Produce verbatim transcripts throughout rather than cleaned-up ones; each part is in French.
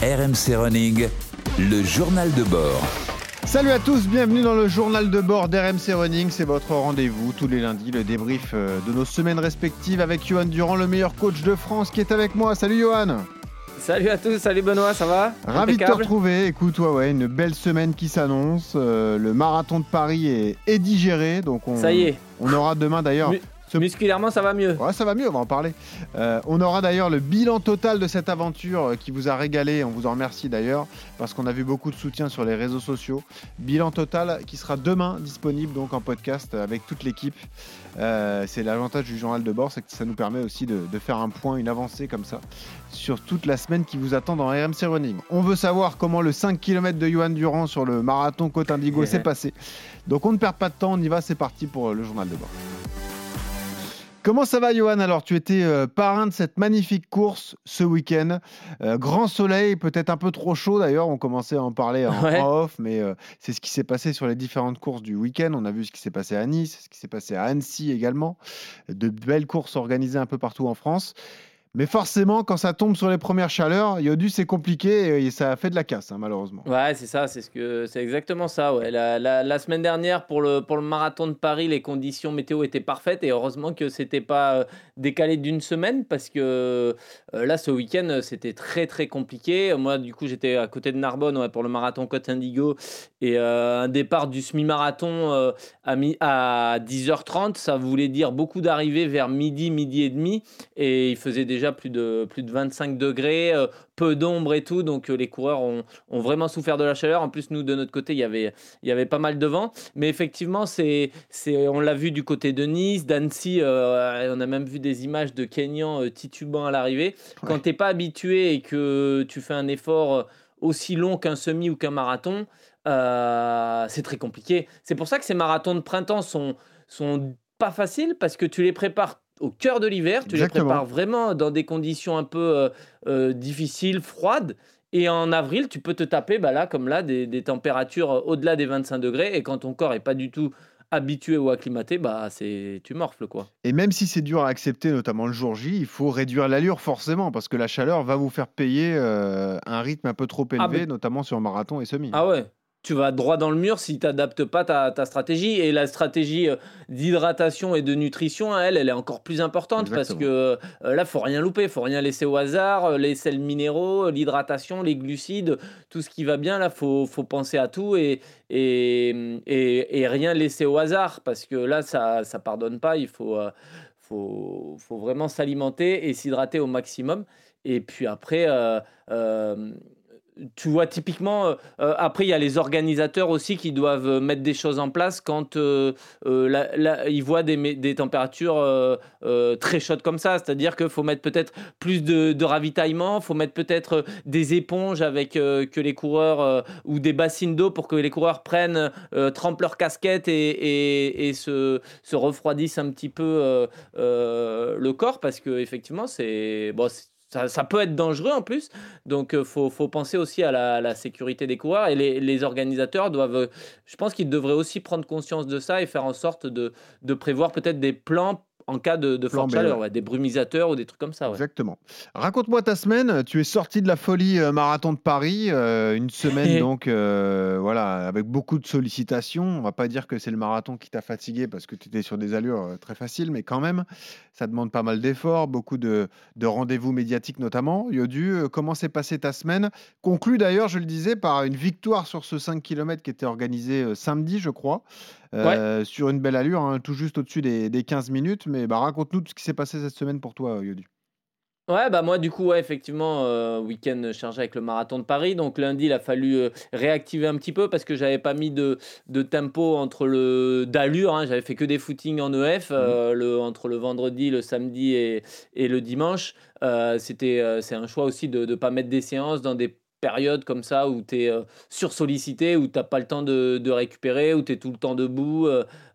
R M C Running, le journal de bord. Salut à tous, bienvenue dans le journal de bord d'R M C Running. C'est votre rendez-vous tous les lundis, le débrief de nos semaines respectives avec Johan Durand, le meilleur coach de France qui est avec moi. Salut Johan. Salut à tous, salut Benoît, ça va? Ravi Impeccable. de te retrouver. Écoute, ouais, ouais, une belle semaine qui s'annonce. Euh, le marathon de Paris est, est digéré, donc on, ça y est. On aura demain d'ailleurs... Mu- Ce... Musculairement, ça va mieux. Ouais, ça va mieux, on va en parler. Euh, on aura d'ailleurs le bilan total de cette aventure qui vous a régalé. On vous en remercie d'ailleurs, parce qu'on a vu beaucoup de soutien sur les réseaux sociaux. Bilan total qui sera demain disponible donc en podcast avec toute l'équipe. Euh, c'est l'avantage du journal de bord, c'est que ça nous permet aussi de, de faire un point, une avancée comme ça, sur toute la semaine qui vous attend dans R M C Running. On veut savoir comment le cinq kilomètres de Johan Durand sur le marathon Côte Indigo s'est passé. Donc on ne perd pas de temps, on y va, c'est parti pour le journal de bord. Comment ça va, Johan? Alors, tu étais euh, parrain de cette magnifique course ce week-end. Euh, grand soleil, peut-être un peu trop chaud d'ailleurs. On commençait à en parler en, ouais. en off, mais euh, c'est ce qui s'est passé sur les différentes courses du week-end. On a vu ce qui s'est passé à Nice, ce qui s'est passé à Annecy également. De belles courses organisées un peu partout en France. Mais forcément, quand ça tombe sur les premières chaleurs, Yodu, c'est compliqué et ça a fait de la casse, hein, malheureusement. Ouais, c'est ça, c'est, ce que, c'est exactement ça. Ouais. La, la, la semaine dernière, pour le, pour le marathon de Paris, les conditions météo étaient parfaites et heureusement que ce n'était pas euh, décalé d'une semaine parce que euh, là, ce week-end, c'était très, très compliqué. Moi, du coup, j'étais à côté de Narbonne ouais, pour le marathon Côte Indigo et euh, un départ du semi-marathon euh, à, mi- à dix heures trente, ça voulait dire beaucoup d'arrivées vers midi, midi et demi et il faisait déjà plus de, plus de vingt-cinq degrés, euh, peu d'ombre et tout, donc euh, les coureurs ont, ont vraiment souffert de la chaleur. En plus, nous, de notre côté, il y avait, il y avait pas mal de vent, mais effectivement, c'est, c'est, on l'a vu du côté de Nice, d'Annecy, euh, on a même vu des images de Kenyans euh, titubants à l'arrivée. Ouais. Quand tu n'es pas habitué et que tu fais un effort aussi long qu'un semi ou qu'un marathon, euh, c'est très compliqué. C'est pour ça que ces marathons de printemps sont, sont pas faciles, parce que tu les prépares au cœur de l'hiver, tu Exactement. les prépares vraiment dans des conditions un peu euh, euh, difficiles, froides. Et en avril, tu peux te taper, bah là, comme là, des, des températures au-delà des vingt-cinq degrés. Et quand ton corps n'est pas du tout habitué ou acclimaté, bah c'est, tu morfles, quoi. Et même si c'est dur à accepter, notamment le jour J, il faut réduire l'allure forcément, parce que la chaleur va vous faire payer euh, un rythme un peu trop élevé, ah ben... notamment sur marathon et semi. Ah ouais. Tu vas droit dans le mur si tu n'adaptes pas ta, ta stratégie. Et la stratégie d'hydratation et de nutrition, elle, elle est encore plus importante. Exactement. Parce que euh, là, il ne faut rien louper, il ne faut rien laisser au hasard. Les sels minéraux, l'hydratation, les glucides, tout ce qui va bien, là, il faut, faut penser à tout et, et, et, et rien laisser au hasard. Parce que là, ça ne pardonne pas. Il faut, euh, faut, faut vraiment s'alimenter et s'hydrater au maximum. Et puis après... Euh, euh, Tu vois, typiquement, euh, après, il y a les organisateurs aussi qui doivent mettre des choses en place quand euh, euh, la, la, ils voient des, des températures euh, euh, très chaudes comme ça. C'est-à-dire qu'il faut mettre peut-être plus de, de ravitaillement, il faut mettre peut-être des éponges avec euh, que les coureurs euh, ou des bassines d'eau pour que les coureurs prennent, euh, trempent leur casquette et, et, et se, se refroidissent un petit peu euh, euh, le corps, parce qu'effectivement, c'est... Bon, c'est Ça, ça peut être dangereux en plus, donc il euh, faut, faut penser aussi à la, la sécurité des coureurs, et les, les organisateurs doivent, je pense qu'ils devraient aussi prendre conscience de ça et faire en sorte de, de prévoir peut-être des plans en cas de, de forte chaleur, ouais, des brumisateurs ou des trucs comme ça. Ouais. Exactement. Raconte-moi ta semaine. Tu es sorti de la folie euh, marathon de Paris, euh, une semaine donc, euh, voilà, avec beaucoup de sollicitations. On va pas dire que c'est le marathon qui t'a fatigué parce que tu étais sur des allures euh, très faciles, mais quand même, ça demande pas mal d'efforts, beaucoup de, de rendez-vous médiatiques notamment. Yodu, euh, comment s'est passée ta semaine? Conclue d'ailleurs, je le disais, par une victoire sur ce cinq kilomètres qui était organisé euh, samedi, je crois. Euh, ouais. Sur une belle allure, hein, tout juste au-dessus des, des quinze minutes. Mais bah, raconte-nous tout ce qui s'est passé cette semaine pour toi, Yodu. Ouais, bah moi du coup, ouais, effectivement, euh, week-end chargé avec le marathon de Paris. Donc lundi, il a fallu euh, réactiver un petit peu parce que j'avais pas mis de, de tempo entre le d'allure. Hein, j'avais fait que des footings en E F euh, mmh. le, entre le vendredi, le samedi et, et le dimanche. Euh, c'était, euh, c'est un choix aussi de ne pas mettre des séances dans des période comme ça où tu es euh, sursollicité, où tu n'as pas le temps de, de récupérer, où tu es tout le temps debout. Euh,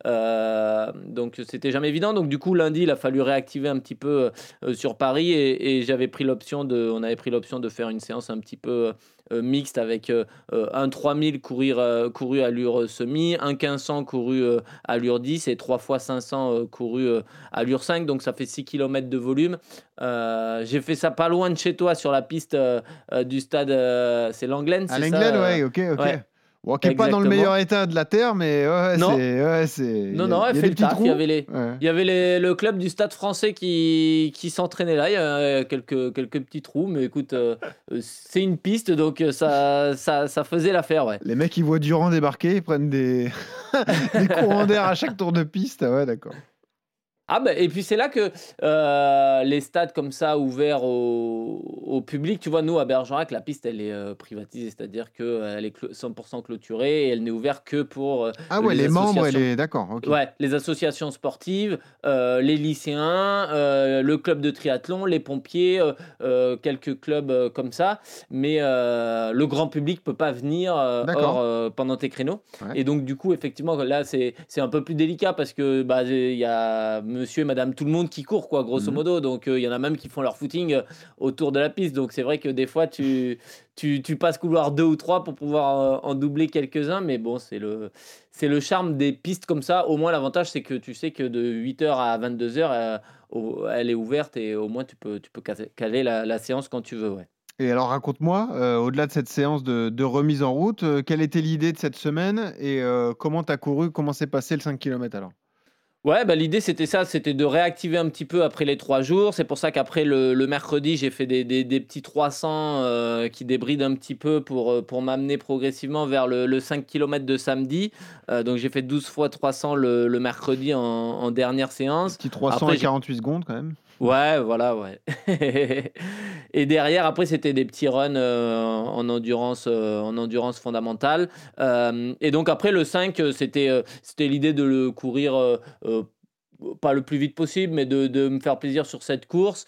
Euh, donc c'était jamais évident. Donc du coup lundi il a fallu réactiver un petit peu euh, sur Paris et, et j'avais pris l'option de, on avait pris l'option de faire une séance un petit peu euh, mixte avec euh, un trois mille courir, euh, couru à allure semi, un quinze cents couru euh, à allure dix et trois fois cinq cents euh, couru euh, à allure cinq. Donc ça fait six kilomètres de volume. Euh, j'ai fait ça pas loin de chez toi sur la piste euh, euh, du stade, euh, c'est Langlaine, c'est à ça Langlaine, ouais, ok, ok. Ouais. Bon, qui n'est pas dans le meilleur état de la terre, mais ouais, non. c'est, ouais, c'est. Non, non, elle fait le taf. Il y avait, les, ouais. il y avait les, le club du Stade Français qui, qui s'entraînait là. Il y a quelques, quelques petits trous, mais écoute, euh, c'est une piste, donc ça, ça, ça faisait l'affaire, ouais. Les mecs, ils voient Durand débarquer, ils prennent des, des courants d'air à chaque tour de piste. Ouais, d'accord. Ah bah, et puis c'est là que euh, les stades comme ça ouverts au, au public, tu vois, nous à Bergerac, la piste elle est euh, privatisée, c'est-à-dire qu'elle euh, est clo- cent pour cent clôturée et elle n'est ouverte que pour euh, ah ouais, les, les membres, elle est d'accord. Okay. Ouais, les associations sportives, euh, les lycéens, euh, le club de triathlon, les pompiers, euh, euh, quelques clubs euh, comme ça, mais euh, le grand public peut pas venir euh, hors, euh, pendant tes créneaux. Ouais. Et donc du coup, effectivement, là c'est c'est un peu plus délicat parce que bah il y a monsieur et madame tout le monde qui court, quoi, grosso mmh. modo. Donc, il euh, y en a même qui font leur footing euh, autour de la piste. Donc, c'est vrai que des fois, tu, tu, tu passes couloir deux ou trois pour pouvoir euh, en doubler quelques-uns. Mais bon, c'est le, c'est le charme des pistes comme ça. Au moins, l'avantage, c'est que tu sais que de huit heures à vingt-deux heures, euh, au, elle est ouverte et au moins, tu peux, tu peux caler la, la séance quand tu veux, ouais. Et alors, raconte-moi, euh, au-delà de cette séance de, de remise en route, euh, quelle était l'idée de cette semaine et euh, comment tu as couru, comment s'est passé le cinq kilomètres alors ? Ouais, bah l'idée c'était ça, c'était de réactiver un petit peu après les trois jours. C'est pour ça qu'après le, le mercredi, j'ai fait des, des, des petits trois cents euh, qui débrident un petit peu pour, pour m'amener progressivement vers le, le cinq kilomètres de samedi. Euh, donc j'ai fait douze fois trois cents le, le mercredi en, en dernière séance. Petit trois cents après, à quarante-huit secondes quand même. Ouais, voilà, ouais. Et derrière, après, c'était des petits runs euh, en, endurance, euh, en endurance fondamentale. Euh, et donc, après, le cinq, c'était, euh, c'était l'idée de le courir, euh, euh, pas le plus vite possible, mais de, de me faire plaisir sur cette course.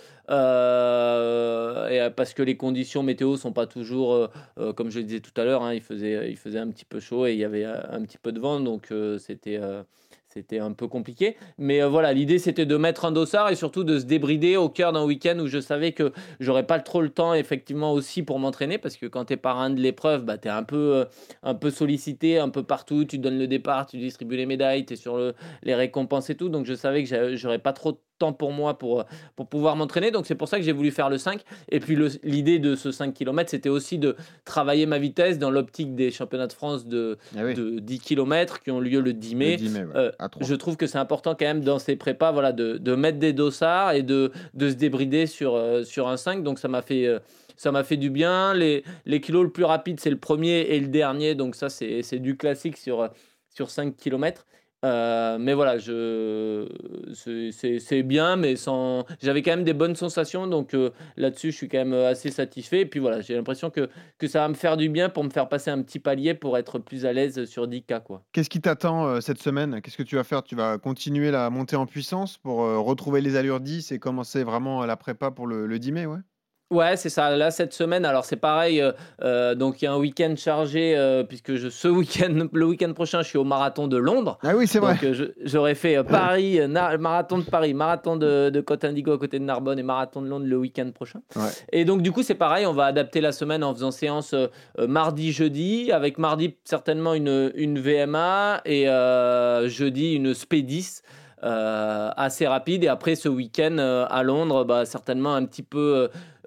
Euh, et parce que les conditions météo sont pas toujours, euh, euh, comme je le disais tout à l'heure, hein, il, faisait, il faisait un petit peu chaud et il y avait un petit peu de vent. Donc, euh, c'était... Euh, C'était un peu compliqué. Mais euh, voilà, l'idée, c'était de mettre un dossard et surtout de se débrider au cœur d'un week-end où je savais que j'aurais pas trop le temps, effectivement, aussi pour m'entraîner. Parce que quand tu es parrain de l'épreuve, bah, tu es un peu, euh, un peu sollicité, un peu partout. Tu donnes le départ, tu distribues les médailles, tu es sur le, les récompenses et tout. Donc, je savais que j'aurais pas trop de temps pour moi pour, pour pouvoir m'entraîner. Donc, c'est pour ça que j'ai voulu faire le cinq. Et puis, le, l'idée de ce cinq kilomètres, c'était aussi de travailler ma vitesse dans l'optique des championnats de France de, ah oui. de dix kilomètres qui ont lieu le dix mai. Le dix mai, ouais. euh, Je trouve que c'est important quand même dans ces prépas, voilà, de, de mettre des dossards et de, de se débrider sur, euh, sur un cinq. Donc ça m'a fait, euh, ça m'a fait du bien. Les, les kilos le plus rapide, c'est le premier et le dernier. Donc ça, c'est, c'est du classique sur, sur cinq kilomètres. Euh, mais voilà, je, c'est, c'est, c'est bien, mais sans... j'avais quand même des bonnes sensations, donc euh, là-dessus, je suis quand même assez satisfait. Et puis voilà, j'ai l'impression que, que ça va me faire du bien pour me faire passer un petit palier pour être plus à l'aise sur dix K, quoi. Qu'est-ce qui t'attend euh, cette semaine ? Qu'est-ce que tu vas faire ? Tu vas continuer la montée en puissance pour euh, retrouver les allures dix et commencer vraiment la prépa pour le, le dix mai, ouais ? Ouais, c'est ça. Là, cette semaine, alors c'est pareil. Euh, euh, donc, il y a un week-end chargé, euh, puisque je, ce week-end, le week-end prochain, je suis au marathon de Londres. Ah oui, c'est donc, vrai. Euh, je, j'aurais fait euh, Paris, euh, Nar- marathon de Paris, marathon de, de Côte Indigo à côté de Narbonne et marathon de Londres le week-end prochain. Ouais. Et donc, du coup, c'est pareil. On va adapter la semaine en faisant séance euh, euh, mardi, jeudi, avec mardi certainement une, une V M A et euh, jeudi une S P dix. Euh, assez rapide et après ce week-end euh, à Londres, bah, certainement un petit peu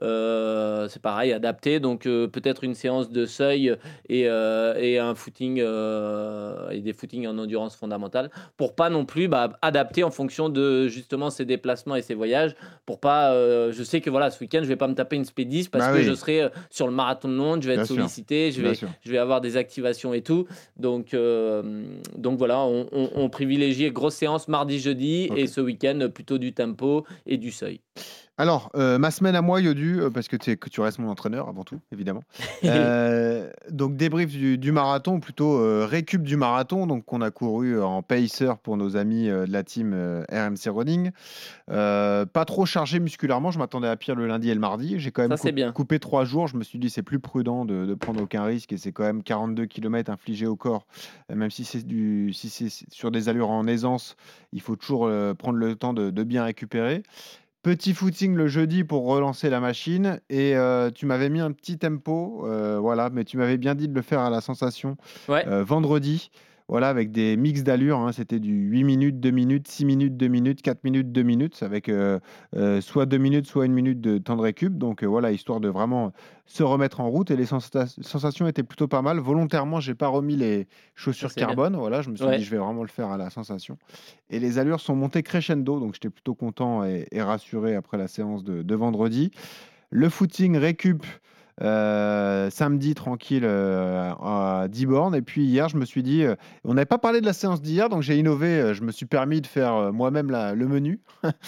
euh, c'est pareil, adapté, donc euh, peut-être une séance de seuil et, euh, et un footing euh, et des footings en endurance fondamentale pour pas non plus bah, adapter en fonction de justement ses déplacements et ses voyages pour pas euh, je sais que voilà ce week-end je vais pas me taper une S P dix parce bah que oui. je serai sur le marathon de Londres, je vais Bien être sûr. sollicité, je vais, je vais avoir des activations et tout, donc, euh, donc voilà on, on, on privilégie grosse séance mardi jeudi okay. et ce week-end plutôt du tempo et du seuil. Alors, euh, ma semaine à moi, Yodu, euh, parce que, t'es- que tu restes mon entraîneur avant tout, évidemment. Euh, donc, débrief du, du marathon, ou plutôt euh, récup du marathon, donc qu'on a couru en pacer pour nos amis euh, de la team euh, R M C Running. Euh, pas trop chargé musculairement, je m'attendais à pire le lundi et le mardi. J'ai quand même Ça, c'est coup- bien. coupé trois jours. Je me suis dit c'est plus prudent de, de prendre aucun risque et c'est quand même quarante-deux kilomètres infligés au corps. Euh, même si c'est du, si c'est sur des allures en aisance, il faut toujours euh, prendre le temps de, de bien récupérer. Petit footing le jeudi pour relancer la machine et euh, tu m'avais mis un petit tempo, euh, voilà, mais tu m'avais bien dit de le faire à la sensation Ouais, euh, vendredi, voilà, avec des mix d'allures, hein, c'était du huit minutes, deux minutes, six minutes, deux minutes, quatre minutes, deux minutes, avec euh, euh, soit deux minutes, soit une minute de temps de récup, donc euh, voilà, histoire de vraiment se remettre en route et les sensa- sensations étaient plutôt pas mal. Volontairement, j'ai pas remis les ça, chaussures c'est bien. carbone, voilà, je me suis dit Ouais. je vais vraiment le faire à la sensation. Et les allures sont montées crescendo, donc j'étais plutôt content et, et rassuré après la séance de, de vendredi. Le footing récup euh, samedi tranquille euh, à dix bornes. Et puis hier, je me suis dit, euh, on n'avait pas parlé de la séance d'hier, donc j'ai innové. euh, Je me suis permis de faire euh, moi-même la- le menu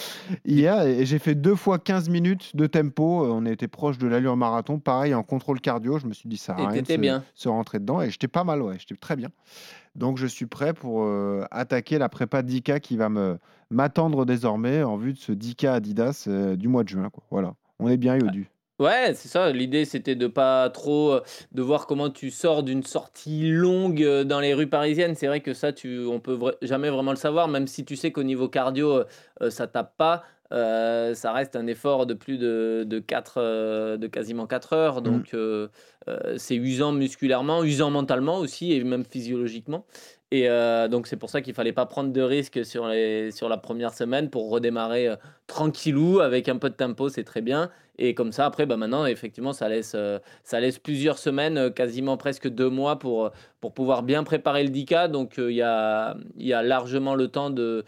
hier et, et j'ai fait deux fois quinze minutes de tempo. Euh, On était proche de l'allure marathon, pareil en contrôle cardio. Je me suis dit, ça sert Et à rien de t'étais se, bien. se rentrer dedans. Et j'étais pas mal, ouais, j'étais très bien. Donc je suis prêt pour euh, attaquer la prépa dix K qui va me m'attendre désormais en vue de ce dix K Adidas euh, du mois de juin, quoi. Voilà, on est bien Yodu. Ouais, c'est ça. L'idée, c'était de pas trop euh, de voir comment tu sors d'une sortie longue euh, dans les rues parisiennes. C'est vrai que ça, tu, on peut vra- jamais vraiment le savoir, même si tu sais qu'au niveau cardio, euh, euh, ça tape pas. Euh, ça reste un effort de plus de, de quatre, euh, de quasiment quatre heures. Mm. Donc, euh, euh, c'est usant musculairement, usant mentalement aussi et même physiologiquement. Et euh, donc, c'est pour ça qu'il fallait pas prendre de risques sur les, sur la première semaine pour redémarrer euh, tranquillou avec un peu de tempo, c'est très bien. Et comme ça, après, bah, maintenant, effectivement, ça laisse, euh, ça laisse plusieurs semaines, euh, quasiment presque deux mois pour, euh, pour pouvoir bien préparer le dix K. Donc, euh, il y a, il y a largement le temps de,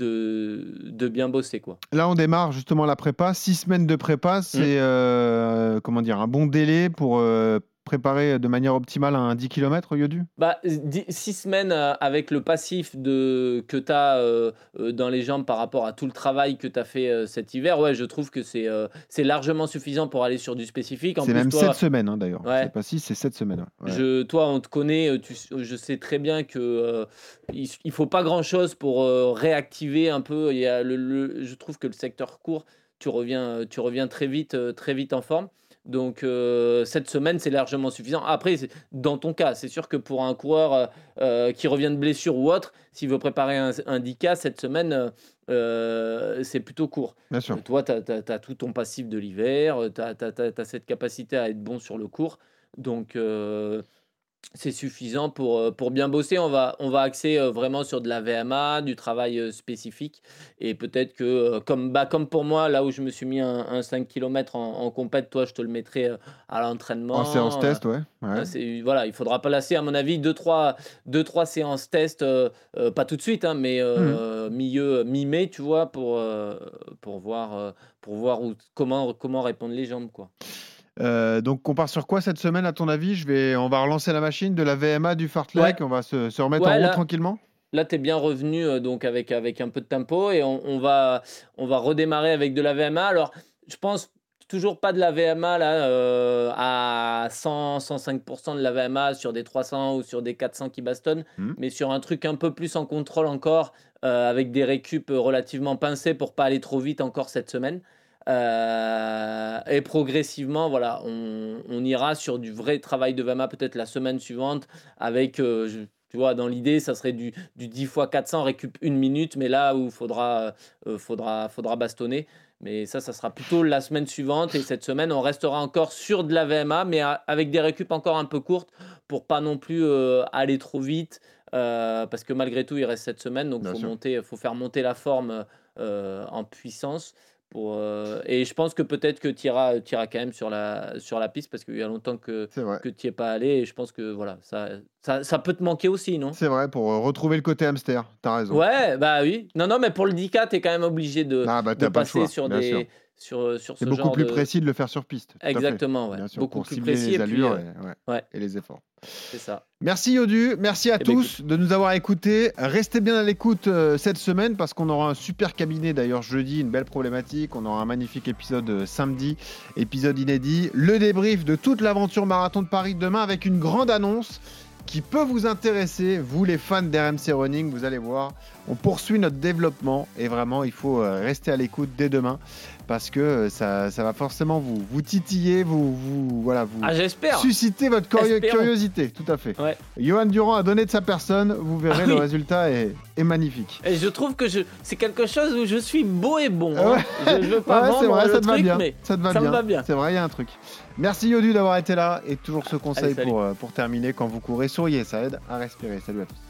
de, de bien bosser, quoi. Là, on démarre justement la prépa. Six semaines de prépa, Mm. c'est euh, comment dire, un bon délai pour euh, préparer de manière optimale un dix kilomètres Yodu. Bah, dix- six semaines euh, avec le passif de, que tu as dans les jambes par rapport à tout le travail que tu as fait euh, cet hiver, ouais, je trouve que c'est euh, c'est largement suffisant pour aller sur du spécifique. En C'est plus, même sept toi, semaines hein, d'ailleurs. C'est ouais, pas six, c'est sept semaines. Ouais. Ouais. Je, toi, on te connaît, euh, tu, je sais très bien que euh, il, il faut pas grand-chose pour euh, réactiver un peu. Il y a le, le- je trouve que le secteur court, tu reviens, euh, tu reviens très vite, euh, très vite en forme. Donc euh, cette semaine, c'est largement suffisant. Après, c'est- dans ton cas, c'est sûr que pour un coureur euh, euh, qui revient de blessure ou autre, s'il veut préparer un, un dix K cette semaine, euh, euh, c'est plutôt court. Bien sûr. Euh, toi, tu as, tout ton passif de l'hiver, tu as cette capacité à être bon sur le court. Donc, euh, c'est suffisant pour, euh, pour bien bosser. On va, on va axer euh, vraiment sur de la V M A, du travail euh, spécifique. Et peut-être que, euh, comme, bah, comme pour moi, là où je me suis mis un, un cinq kilomètres en, en compète, toi, je te le mettrai euh, à En séance l'entraînement. Euh, test, ouais. euh, Ouais. c'est, voilà, il faudra placer, à mon avis, deux trois deux, trois séances test, euh, euh, pas tout de suite, hein, mais Mhm. euh, milieu, mi-mai, tu vois, pour, euh, pour voir, euh, pour voir où, comment, comment répondre les jambes, quoi. Euh, donc, on part sur quoi cette semaine, à ton avis? Je vais, on va relancer la machine de la V M A du Ouais, fartlek. On va se, se remettre en ouais, route là, tranquillement. Là, tu es bien revenu euh, donc avec, avec un peu de tempo et on, on va, on va redémarrer avec de la V M A. Alors, je pense toujours pas de la V M A là, euh, à cent, cent cinq pour cent de la V M A sur des trois cents ou sur des quatre cents qui bastonnent, Mhm. mais sur un truc un peu plus en contrôle encore, euh, avec des récup relativement pincés pour pas aller trop vite encore cette semaine. Euh, et progressivement, voilà, on, on ira sur du vrai travail de V M A peut-être la semaine suivante avec, euh, je- tu vois, dans l'idée, ça serait du, du dix fois quatre cents récup une minute, mais là où il faudra, euh, faudra, faudra bastonner. Mais ça, ça sera plutôt la semaine suivante. Et cette semaine, on restera encore sur de la V M A, mais à- avec des récup encore un peu courtes pour pas non plus euh, aller trop vite. Euh, parce que malgré tout, il reste cette semaine. Donc, il Bien faut, sûr. monter, faut faire monter la forme euh, en puissance. Pour, euh, et je pense que peut-être que tu iras, quand même sur la, sur la piste parce qu'il y a longtemps que, C'est vrai. que tu n'y es pas allé. Et je pense que voilà, ça, ça, ça peut te manquer aussi, non? C'est vrai, pour euh, retrouver le côté hamster. T'as raison. Ouais, bah oui. Non, non, mais pour le dix K, tu es quand même obligé de, Ah, bah, de t'as pas le passer choix, sur bien sûr. des, sur, sur ce C'est beaucoup genre plus de... précis de le faire sur piste. Exactement, ouais. Bien sûr, beaucoup pour plus cibler précis. les et puis, allures euh, et, ouais, ouais. et les efforts. C'est ça. Merci Yodu, merci à Eh ben, tous de nous avoir écoutés. Restez bien à l'écoute euh, cette semaine parce qu'on aura un super cabinet d'ailleurs jeudi, une belle problématique. On aura un magnifique épisode euh, samedi, épisode inédit. Le débrief de toute l'aventure Marathon de Paris demain avec une grande annonce qui peut vous intéresser, vous les fans d'R M C Running, vous allez voir. On poursuit notre développement et vraiment il faut euh, rester à l'écoute dès demain parce que euh, ça, ça va forcément vous, vous titiller, vous, vous, voilà, vous Ah, j'espère. susciter votre curio- Espérons. curiosité, tout à fait. Ouais. Johan Durand a donné de sa personne, vous verrez Ah le oui. résultat est, est magnifique. Et je trouve que je... c'est quelque chose où je suis beau et bon. Ah ouais. hein. Je, je veux pas Ouais, vendre c'est vrai, le ça te va truc, bien. mais Ça te va ça bien. me va bien. C'est vrai, il y a un truc. Merci Yodu d'avoir été là et toujours ce conseil Allez, salut. pour, euh, pour terminer quand vous courez, souriez, ça aide à respirer. Salut à tous.